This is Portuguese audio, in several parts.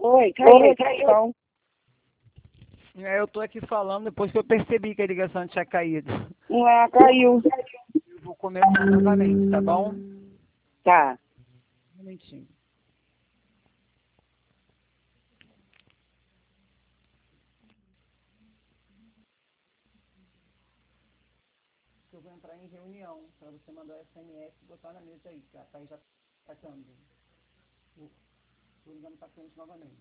Oi, caiu, caiu. Eu tô aqui falando depois que eu percebi que a ligação tinha caído. Ah, caiu. Eu vou começar novamente, tá bom? Tá. Um momentinho. Eu vou entrar em reunião para você mandar o SMS e botar na mesa aí, tá? Aí já tá câmbio. Tô ligando pra cliente novamente.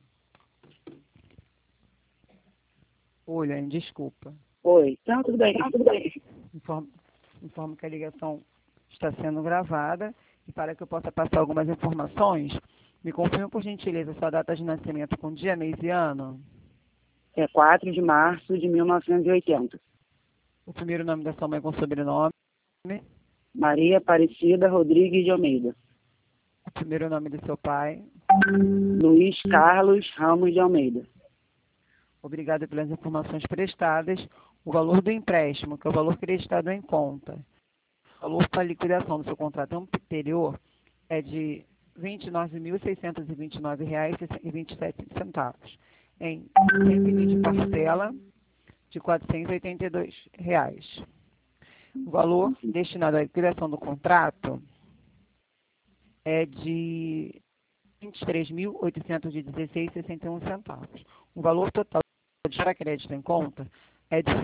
Oi, Lene, desculpa. Oi. Não, tudo bem. Informo que a ligação está sendo gravada e para que eu possa passar algumas informações, me confirme por gentileza sua data de nascimento com dia, mês e ano. É 4 de março de 1980. O primeiro nome da sua mãe com sobrenome. Maria Aparecida Rodrigues de Almeida. O primeiro nome do seu pai. Luiz Carlos Ramos de Almeida. Obrigado pelas informações prestadas. O valor do empréstimo, que é o valor creditado em conta. O valor para a liquidação do seu contrato anterior é de R$ 29.629,27 em 120 parcela de R$ 482. O valor destinado à liquidação do contrato é de R$ 23.816,61. O valor total de crédito em conta é de R$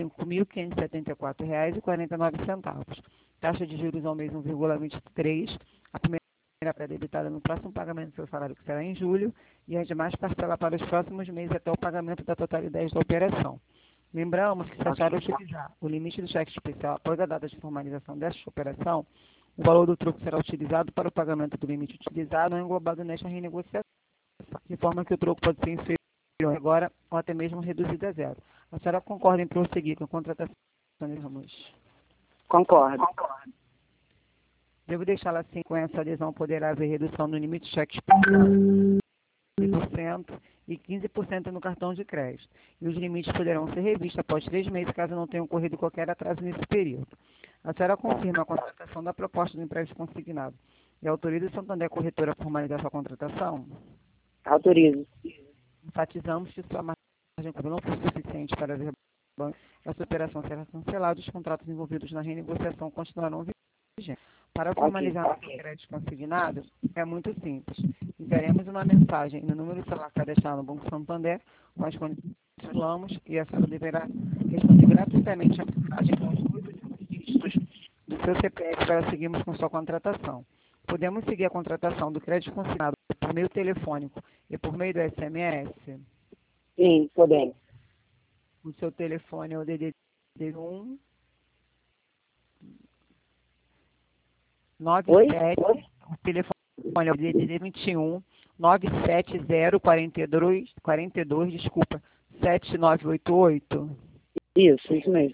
5.574,49. Taxa de juros ao mês 1,23. A primeira pré-debitada no próximo pagamento do seu salário, que será em julho, e as demais parcelas para os próximos meses até o pagamento da totalidade da operação. Lembramos que se achar utilizar o limite do cheque especial após a data de formalização desta operação, o valor do troco será utilizado para o pagamento do limite utilizado ou englobado nesta renegociação, de forma que o troco pode ser inferior agora ou até mesmo reduzido a zero. A senhora concorda em prosseguir com a contratação de Ramos? Concordo. Devo deixá-la assim, com essa adesão poderá haver redução no limite de cheque especial de 15% e 15% no cartão de crédito. E os limites poderão ser revistos após 3 meses, caso não tenha ocorrido qualquer atraso nesse período. A senhora confirma a contratação da proposta do empréstimo consignado e autoriza o Santander Corretora a formalizar sua contratação? Autorizo. Enfatizamos que sua margem não for suficiente para haver banco, essa operação será cancelada e os contratos envolvidos na renegociação continuarão vigentes. Para formalizar nosso crédito consignado, é muito simples. Enviaremos uma mensagem no número celular cadastrado no Banco Santander com as condições que falamos e a senhora deverá responder gratuitamente a mensagem com os 8 dígitos do seu CPF para seguirmos com sua contratação. Podemos seguir a contratação do crédito consignado por meio telefônico e por meio do SMS? Sim, podemos. O seu telefone é o DDD 1 Oi? 97, o telefone é o DDD 21 970 42, desculpa, 7988. Isso mesmo.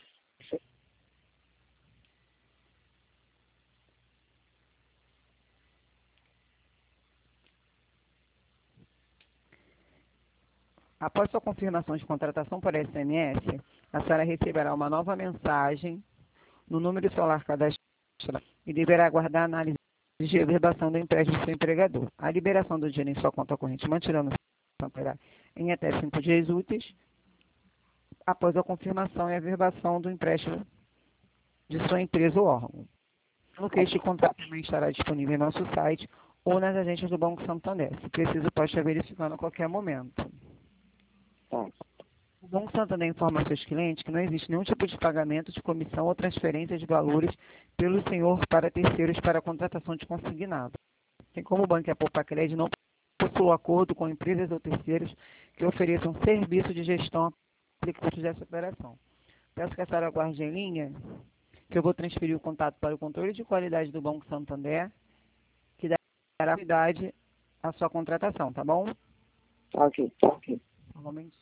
Após sua confirmação de contratação por SMS, a senhora receberá uma nova mensagem no número celular cadastrado e deverá aguardar a análise de reverbação do empréstimo do seu empregador. A liberação do dinheiro em sua conta corrente manterá no Santander em até 5 dias úteis após a confirmação e a verbação do empréstimo de sua empresa ou órgão. No que este contrato também estará disponível em nosso site ou nas agências do Banco Santander. Se preciso, pode estar verificando a qualquer momento. Tá. O Banco Santander informa a seus clientes que não existe nenhum tipo de pagamento de comissão ou transferência de valores pelo senhor para terceiros para a contratação de consignado. Assim como o Banco e a Poupa Crédito não possuem acordo com empresas ou terceiros que ofereçam serviço de gestão aplicáveis dessa operação. Peço que a senhora aguarde em linha, que eu vou transferir o contato para o controle de qualidade do Banco Santander, que dará prioridade à sua contratação, tá bom? Ok. Normalmente.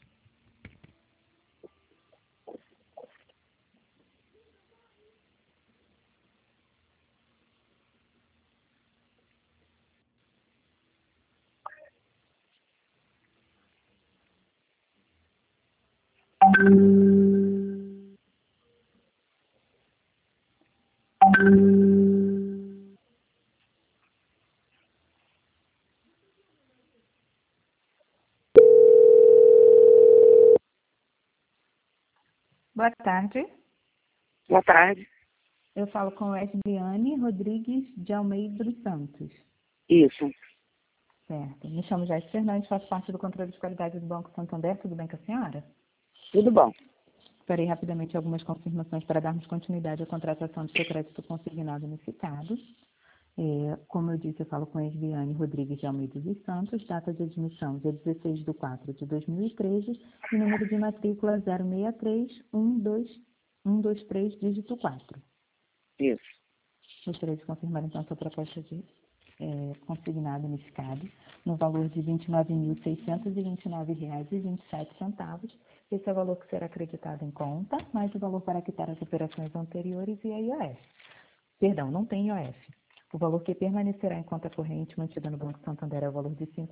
Boa tarde. Boa tarde. Eu falo com Wesleyane Rodrigues de Almeida dos Santos. Isso. Certo. Me chamo Jair Fernandes, faço parte do controle de qualidade do Banco Santander. Tudo bem com a senhora? Tudo bom. Farei rapidamente algumas confirmações para darmos continuidade à contratação do seu crédito consignado unificado. Como eu disse, eu falo com Wesleyane Rodrigues de Almeida dos Santos, data de admissão dia 16/4/2013 e número de matrícula 063-123, dígito 4. Isso. Gostaria de confirmar, então, a sua proposta de consignado unificado no valor de R$ 29.629,27. Esse é o valor que será acreditado em conta, mais o valor para quitar as operações anteriores e a IOF. Perdão, não tem IOF. O valor que permanecerá em conta corrente mantida no Banco Santander é o valor de R$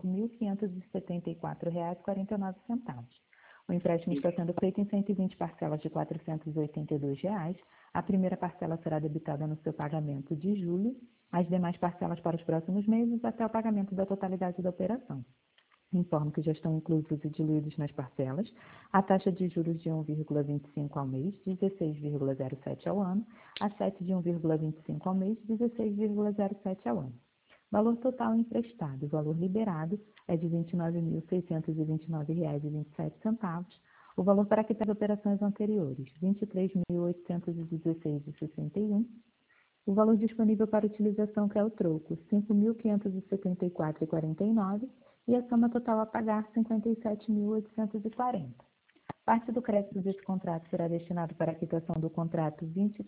5.574,49. O empréstimo está sendo feito em 120 parcelas de R$ 482. A primeira parcela será debitada no seu pagamento de julho, as demais parcelas para os próximos meses até o pagamento da totalidade da operação. Informo que já estão inclusos e diluídos nas parcelas a taxa de juros de 1,25 ao mês, 16,07 ao ano, a 7 de 1,25 ao mês, 16,07 ao ano. Valor total emprestado, valor liberado é de R$ 29.629,27. O valor para quitar as operações anteriores, R$ 23.816,61. O valor disponível para utilização, que é o troco, R$ 5.574,49. E a soma total a pagar, R$ 57.840. Parte do crédito desse contrato será destinado para a quitação do contrato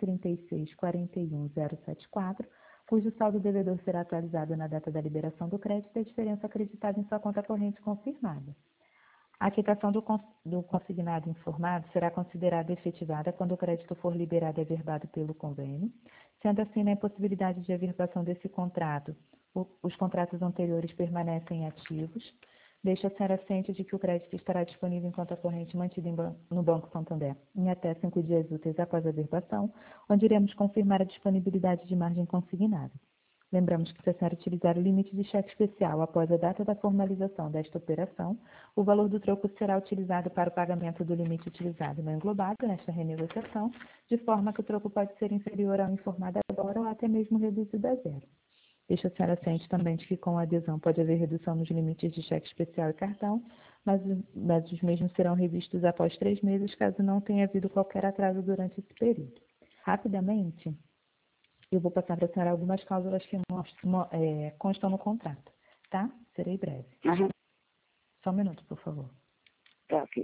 2036-41074, cujo saldo devedor será atualizado na data da liberação do crédito e a diferença acreditada em sua conta corrente confirmada. A quitação do consignado informado será considerada efetivada quando o crédito for liberado e averbado pelo convênio. Sendo assim, na impossibilidade de averbação desse contrato, os contratos anteriores permanecem ativos. Deixa a senhora ciente de que o crédito estará disponível em conta corrente mantida no Banco Santander em até 5 dias úteis após a averbação, onde iremos confirmar a disponibilidade de margem consignada. Lembramos que, se a senhora utilizar o limite de cheque especial após a data da formalização desta operação, o valor do troco será utilizado para o pagamento do limite utilizado não englobado nesta renegociação, de forma que o troco pode ser inferior ao informado agora ou até mesmo reduzido a zero. Deixa a senhora ciente também de que, com a adesão, pode haver redução nos limites de cheque especial e cartão, mas os mesmos serão revistos após 3 meses, caso não tenha havido qualquer atraso durante esse período. Rapidamente, eu vou passar para a senhora algumas cláusulas que constam no contrato, tá? Serei breve. Uhum. Só um minuto, por favor. Tá aqui.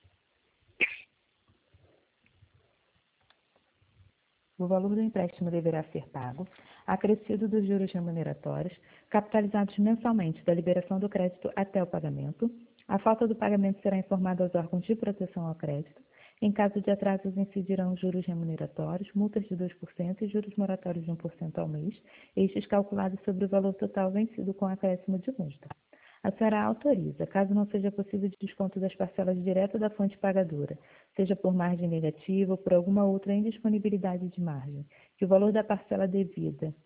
O valor do empréstimo deverá ser pago, acrescido dos juros remuneratórios, capitalizados mensalmente da liberação do crédito até o pagamento. A falta do pagamento será informada aos órgãos de proteção ao crédito. Em caso de atrasos, incidirão juros remuneratórios, multas de 2% e juros moratórios de 1% ao mês, estes calculados sobre o valor total vencido com acréscimo de multa. A senhora autoriza, caso não seja possível de desconto das parcelas direto da fonte pagadora, seja por margem negativa ou por alguma outra indisponibilidade de margem, que o valor da parcela devida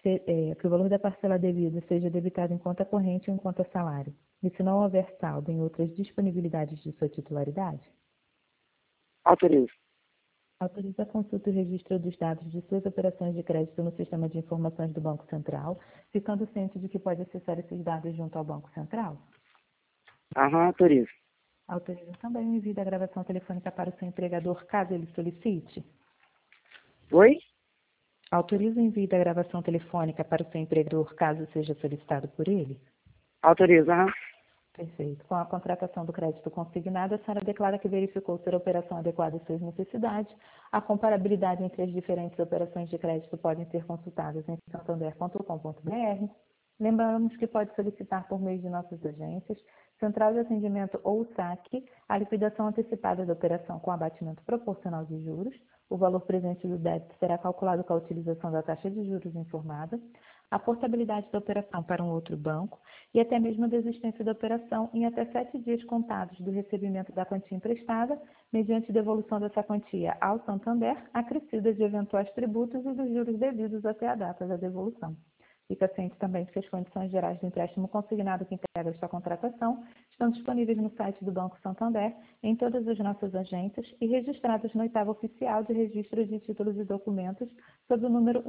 seja debitado em conta corrente ou em conta salário, e se não houver saldo em outras disponibilidades de sua titularidade? Autorizo. Autoriza a consulta e registro dos dados de suas operações de crédito no sistema de informações do Banco Central, ficando ciente de que pode acessar esses dados junto ao Banco Central? Autorizo. Autoriza também o envio da gravação telefônica para o seu empregador, caso ele solicite? Oi? Autoriza o envio da gravação telefônica para o seu empregador, caso seja solicitado por ele? Autorizo. Perfeito. Com a contratação do crédito consignado, a senhora declara que verificou ser a operação adequada às suas necessidades. A comparabilidade entre as diferentes operações de crédito podem ser consultadas em santander.com.br. Lembramos que pode solicitar por meio de nossas agências, Central de Atendimento ou SAC, a liquidação antecipada da operação com abatimento proporcional de juros. O valor presente do débito será calculado com a utilização da taxa de juros informada, a portabilidade da operação para um outro banco e até mesmo a desistência da operação em até 7 dias contados do recebimento da quantia emprestada, mediante devolução dessa quantia ao Santander, acrescidas de eventuais tributos e dos juros devidos até a data da devolução. Fica ciente também de que as condições gerais do empréstimo consignado que integra esta contratação estão disponíveis no site do Banco Santander, em todas as nossas agências e registradas no oitavo oficial de registros de títulos e documentos sob o número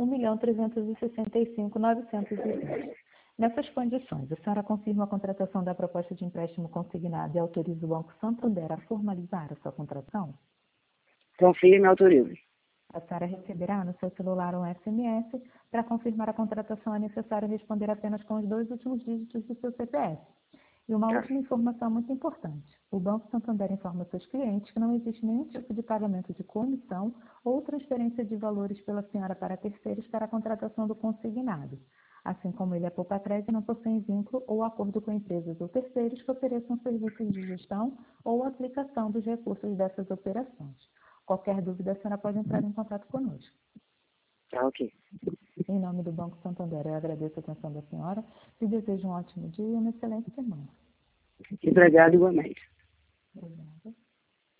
1.365.920. Nessas condições, a senhora confirma a contratação da proposta de empréstimo consignado e autoriza o Banco Santander a formalizar a sua contratação? Confirme e autorize. A senhora receberá no seu celular um SMS. Para confirmar a contratação é necessário responder apenas com os 2 últimos dígitos do seu CPF. E uma última informação muito importante. O Banco Santander informa seus clientes que não existe nenhum tipo de pagamento de comissão ou transferência de valores pela senhora para terceiros para a contratação do consignado. Assim como ele é poupa-crédito, não possui vínculo ou acordo com empresas ou terceiros que ofereçam serviços de gestão ou aplicação dos recursos dessas operações. Qualquer dúvida, a senhora pode entrar em contato conosco. Tá ok. Em nome do Banco Santander, eu agradeço a atenção da senhora e desejo um ótimo dia e uma excelente semana. Obrigado igualmente.